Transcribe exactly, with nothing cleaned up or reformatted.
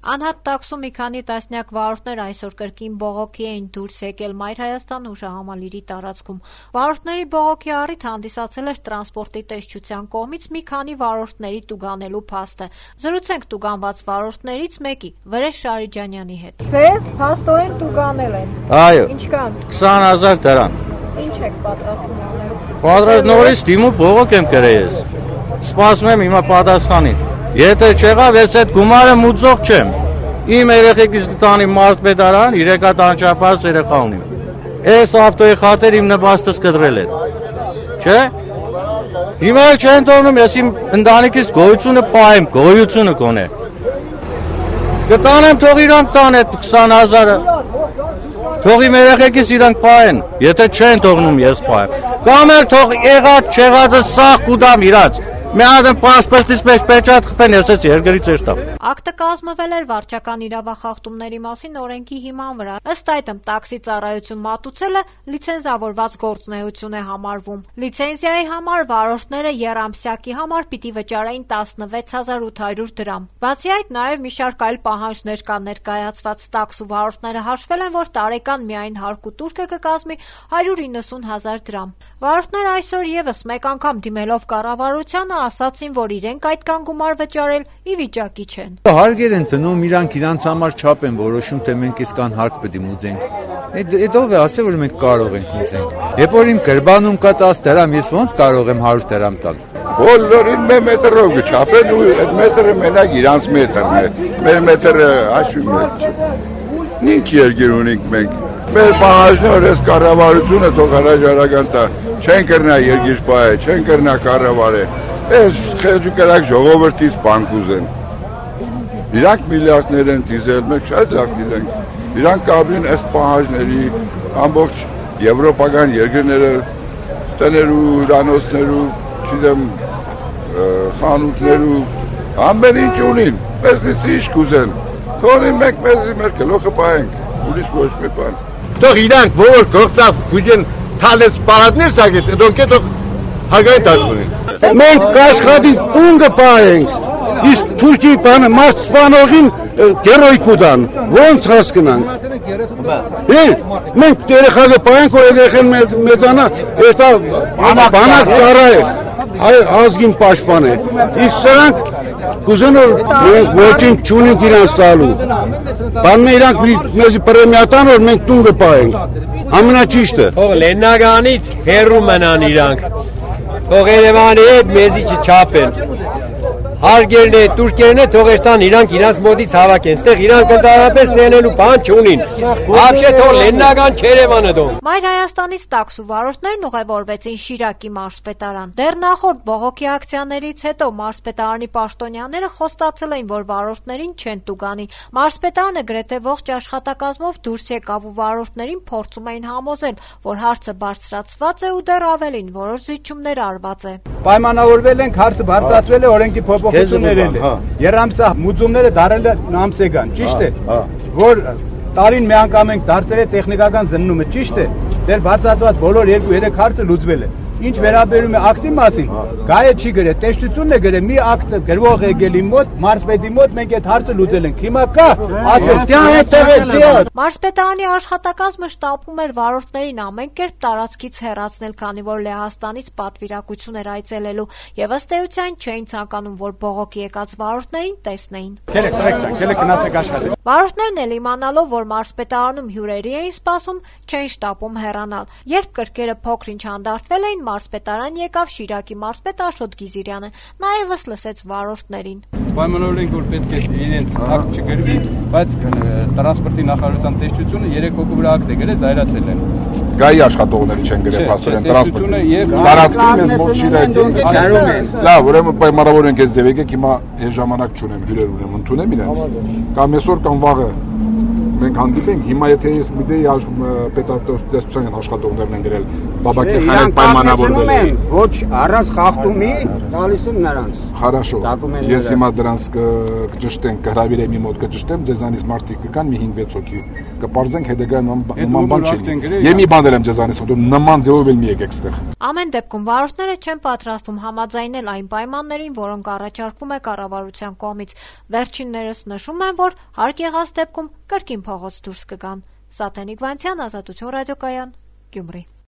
Անհատ տաքսում մի քանի տասնյակ վարորդներ այսօր կրկին բողոքի էին դուրս եկել Մայր Հայաստան հուշահամալիրի տարածքում։ Վարորդների բողոքի առիթ հանդիսացել էր տրանսպորտի տեսչության կողմից մի քանի վարորդների տուգանելու փաստը։ Զրուցենք տուգանված վարորդներից մեկի՝ Վրեժ Շարիջանյանի հետ։ Ձեզ փաստորեն տուգանել են։ Այո։ Ինչքան։ քսան հազար դրամ։ Ինչ եք պատրաստում անել։ Պատրաստ նորից դիմու բողոք եմ գրել ես։ Սպասում եմ հիմա պատասխանին։ Եթե չեղավ, ես այդ գումարը մուծող չեմ։ Իմ երեխեքից կտանի մարզպետարան, երեքատ անչափահաս երեխա ունիմ։ Այս ավտոյի խաթեր իմ նպաստս կտրել են։ Չէ՞։ Հիմա չեն թողնում, ես իմ ընտանիքից գոյությունը պահեմ, գոյությունը կոնե։ Կտանեմ, թող իրանք տան այդ քսան հազարը։ Թող իմ երեխեքից իրանք պահեն, եթե չեն թողնում ես պահեմ։ Կամ էլ թող եղած չեղածը սաղ կուտամ իրաց։ Մի հատ պասպորտից մեջ պեչատ խփեն, ես էս երկրից էստամ։ Ակտը կազմվել էր վարչական իրավախախտումների մասին օրենքի հիման վրա։ Ըստ այդմ տաքսի ծառայություն մատուցելը լիցենզավորված գործունեություն է համարվում։ Լիցենզիայի համար վարորդները եռամսյակի համար պիտի վճարեին տասնվեց հազար ութ հարյուր դրամ։ Բացի այդ, նաև մի շարք այլ պահանջներ կան ներկայացված տաքսու վարորդները հաշվել են, որ տարեկան միայն հարկու տուրքը կկազմի հարյուր իննսուն հազար դրամ։ Վարորդները այսօր եւս մեկ անգամ դիմելով կառավարությանը ասացին, որ իրենք այդքան գումար վճարել ի վիճակի չեն։ Հարգեր են տնում, իրանք իրանց համար չափ են որոշում, թե մենք իսկան հարկ պետք է մուծենք։ Այդ ով է ասել, որ մենք կարող ենք մուծենք։ Երբ որ իմ գրբանում կա տասը դրամ, ես ոնց կարող եմ հարյուր դրամ տալ։ Բոլորին մի մետրով կչափեն ու այդ մետրը մենակ իրանց մետրն է։ Մեր մետրը հաշվում է։ Ինչ երկիր ունենք մենք։ Մեր պահանջները այս կառավարությունը թող հրաժարական տա։ Չեն կրնա երկիր պահել, չեն կրնա կառավարել։ Այս խելոք ժողովրդից բանկ ուզեն։ Իրանք միլիարդներ են դիզել, մենք շատ լավ գիտենք։ Իրանք կապրին այս պահանջների ամբողջ եվրոպական երկրները տներու, հյուրանոցներու, չգիտեմ, խանութներու ամեն ինչ ունին։ Մեզնից ինչ կուզեն։ Թողին մենք մեզի մեր գլուխը պահենք, ուրիշ ոչ մի բան։ Թող իրանք որ գողտավ գուժեն թալես պարադներ սագետ, դոնք թող հարգային դաշտունին։ Մենք կաշխատի ունգը պահենք, իսկ թուրքի բանը մարդ սպանողին գերոյք ուդան, ոնց հասկնանք։ Է, մենք երեխակը պահենք, որ երեխեն մեծանա, էստա բանակ ծառա է, ազգին պաշտպան է, իսկ սրանք կուզեն որ մենք ոչինչ չունենք իրանց տալու, բանն է իրանք մեզի պրեմիատան, որ մենք տունգը պահենք, ամենաճիշտը։ Թող Լեննագանից հեռու մնան իրանք, թող Երևանի հետ մեզի չչափեն, հարգերն է, տուրքերն է, թող էստան իրանք իրանց մոտից հավաքեն, ստեղ իրանք ընդհանրապես սենելու բան չունին, ապշե թող Լեննագան Չերևանը դոն։ Մայր Հայաստանից տաքսու վարորդներն ուղևորվեցին Շիրակի մարզպետարան։ Դեռ նախորդ բողոքի ակցիաներից հետո մարզպետարանի պաշտոնյաները խոստացել էին, որ վարորդներին չեն տուգանի։ Մարզպետարանը գրեթե ողջ աշխատակազմով դուրս եկավ ու վարորդներին փորձում էին համոզել, որ հարցը բարձրացված է ու դեռ ավելին որոշ զիջումներ արված է։ Պայմանավորվել ենք, հարցը բարձրացվել է օրենքի փոփոխություններ են։ Երամսյա մուծումները դարել են ամսեգան, ճիշտ է։ Որ տարին մի անգամ ենք դարձել է տեխնիկական զննումը, ճիշտ է։ Դեռ բարձրացված բոլոր երկու երեք հարցը լուծվել է։ Ինչ վերաբերում է ակտի մասին, գայը չի գրել, տեսչությունն է գրել, մի ակտ գրվող եկել իմ մոտ, մարզպետի մոտ մենք այդ հարցը լուծել ենք։ Հիմա կա, ասել, դիա հետևել։ Մարզպետարանի աշխատակազմը շտապում էր վարորդներին ամեն կերպ տարածքից հեռացնել, քանի որ Լեհաստանից պատվիրակություն էր այցելելու, եւ ըստ էության չէին ցանկանում, որ բողոքի եկած վարորդներին տեսնեին։ Գելեք, տրեք, գելեք գնացեք աշխատել։ Վարորդներն էլ իմանալով, որ մարզպետարանում հյուրերի էին սպասում, չէին շտապում հեռանալ։ Երբ կրկերը փոքր-ինչ հանդարտվել էին, մարզպետարան եկավ Շիրակի մարզպետ Աշոտ Գիզիրյանը, նաև լսեց վարորդներին։ Պայմանավորել ենք, որ պետք է իրենց ակտ չգրվի, բայց տրանսպորտի նախարարության տեսչությունը երեք հոգու վրա ակտ է գրել, զայրացել են։ Գայի աշխատողները չեն գրել փաստորեն տրանսպորտի եւ տարածքի մեզ մոտ Շիրակի գարում են։ Լավ, ուրեմն պայմանավորենք այս ձև եկեք, հիմա ես ժամանակ չունեմ, հյուրեր ունեմ, ընդունեմ իրենց։ Կամ այսօր կամ վաղը մենք հանդիպենք, հիմա եթե ես գիտեի պետատեսչության աշխատողներն են գրել Բաբակի Խայետ պայմանավորվել են։ Ոչ առանց խախտումի տալիս են նրանց։ Хорошо։ Ես հիմա դրանց կճշտենք, կհրավիրեմ իմ մոտ կճշտեմ, ձեզանից մարդիկ կգան մի հինգ-վեց հոգի։ Կպարզենք հետագայում նման բան չի։ Ես մի բան եմ ձեզանից խնդրում, նման ձևով էլ մի եկեք ստեղ։ Ամեն դեպքում վարորդները չեն պատրաստվում համաձայնել այն պայմաններին, որոնք առաջարկվում է կառավարության կողմից։ Վերջիններս նշում են, որ հարկ եղած դեպքում կրկին փողոց դուրս կգան։ Սաթենիկ Վանցյան, Ազատություն ռադիոկայան, Գյումրի։